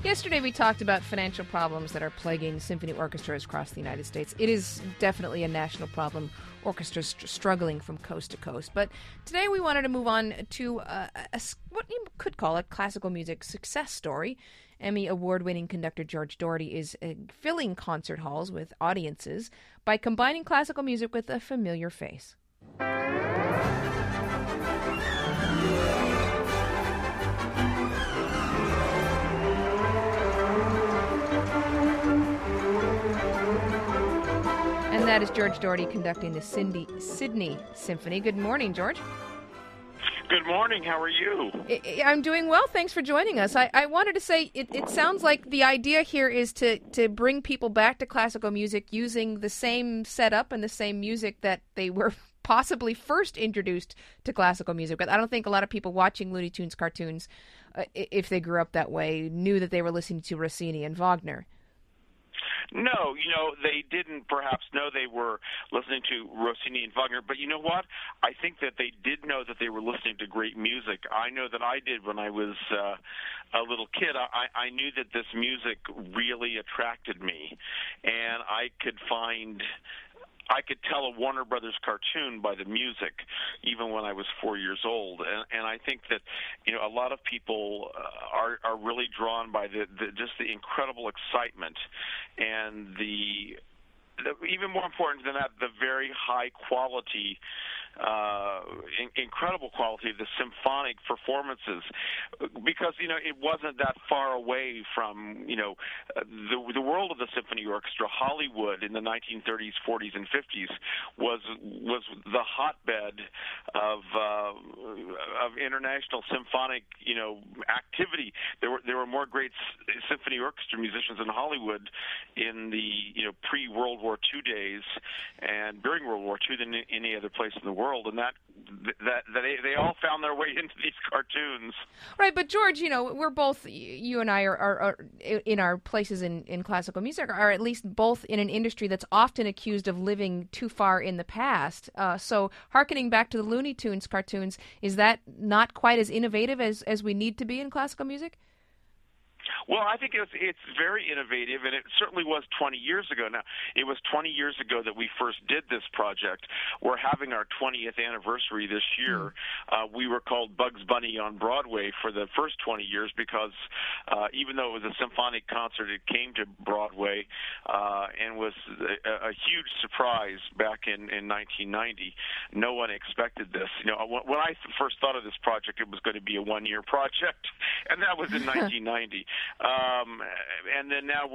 Yesterday we talked about financial problems that are plaguing symphony orchestras across the United States. It is definitely a national problem, orchestras struggling from coast to coast. But today we wanted to move on to what you could call a classical music success story. Emmy award-winning conductor George Doherty is filling concert halls with audiences by combining classical music with a familiar face. And that is George Doherty conducting the Sydney Symphony. Good morning, George. Good morning. How are you? I'm doing well. Thanks for joining us. I wanted to say it sounds like the idea here is to bring people back to classical music using the same setup and the same music that they were possibly first introduced to classical music. But I don't think a lot of people watching Looney Tunes cartoons, if they grew up that way, knew that they were listening to Rossini and Wagner. No, they didn't perhaps know they were listening to Rossini and Wagner, but you know what? I think that they did know that they were listening to great music. I know that I did when I was a little kid. I knew that this music really attracted me, and I could tell a Warner Brothers cartoon by the music, even when I was 4 years old. And I think that, a lot of people are really drawn by just the incredible excitement and the even more important than that, the very high quality, incredible quality of the symphonic performances, because it wasn't that far away from the world of the symphony orchestra. Hollywood in the 1930s, 40s, and 50s was the hotbed of international symphonic activity. There were more great symphony orchestra musicians in Hollywood in the pre-World War II days and during World War II than any other place in the world, and that they all found their way into these cartoons. Right, but George, we're both, you and I are in our places in classical music, are at least both in an industry that's often accused of living too far in the past. So hearkening back to the Looney Tunes cartoons, is that not quite as innovative as we need to be in classical music? Well, I think it's very innovative, and it certainly was 20 years ago. Now, it was 20 years ago that we first did this project. We're having our 20th anniversary this year. We were called Bugs Bunny on Broadway for the first 20 years because even though it was a symphonic concert, it came to Broadway and was a huge surprise back in 1990. No one expected this. When I first thought of this project, it was going to be a one-year project, and that was in 1990. And then now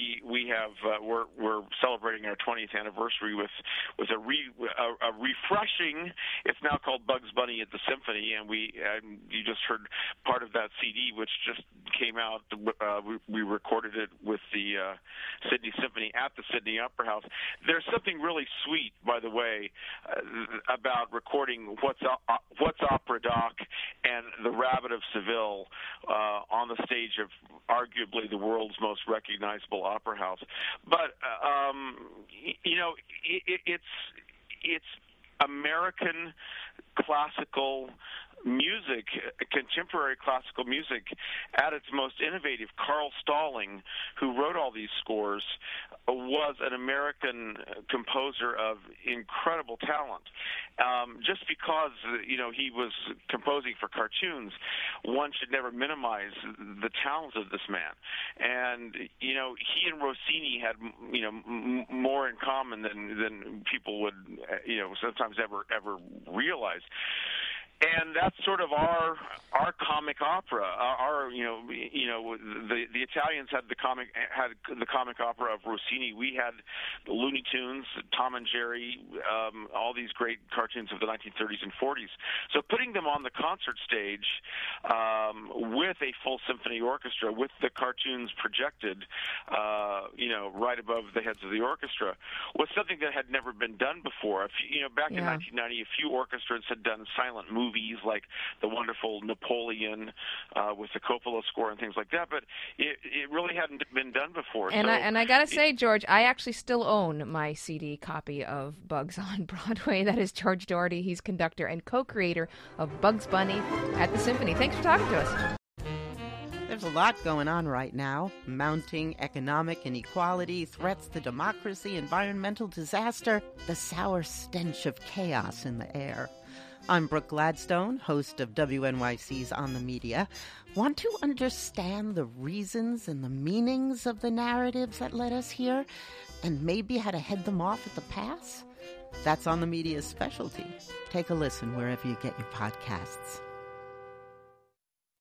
we're celebrating our 20th anniversary with a refreshing. It's now called Bugs Bunny at the Symphony, and you just heard part of that CD, which just came out. We recorded it with the Sydney Symphony at the Sydney Opera House. There's something really sweet, by the way, about recording What's Opera Doc and The Rabbit of Seville on the stage of arguably the world's most recognizable opera house. But it's American classical music, contemporary classical music at its most innovative. Carl Stalling, who wrote all these scores, was an American composer of incredible talent. Just because he was composing for cartoons, one should never minimize the talent of this man. And he and Rossini had more in common than people would sometimes ever realize. And that's sort of our comic opera. The Italians had the comic opera of Rossini. We had the Looney Tunes, Tom and Jerry, all these great cartoons of the 1930s and 40s. So putting them on the concert stage with a full symphony orchestra, with the cartoons projected, right above the heads of the orchestra, was something that had never been done before. Back in 1990, a few orchestras had done silent movies like the wonderful Napoleon with the Coppola score and things like that, but it really hadn't been done before. And I gotta say, George, I actually still own my CD copy of Bugs on Broadway. That is George Doherty. He's conductor and co-creator of Bugs Bunny at the Symphony. Thanks for talking to us. There's a lot going on right now. Mounting economic inequality, threats to democracy, environmental disaster, the sour stench of chaos in the air. I'm Brooke Gladstone, host of WNYC's On the Media. Want to understand the reasons and the meanings of the narratives that led us here, and maybe how to head them off at the pass? That's On the Media's specialty. Take a listen wherever you get your podcasts.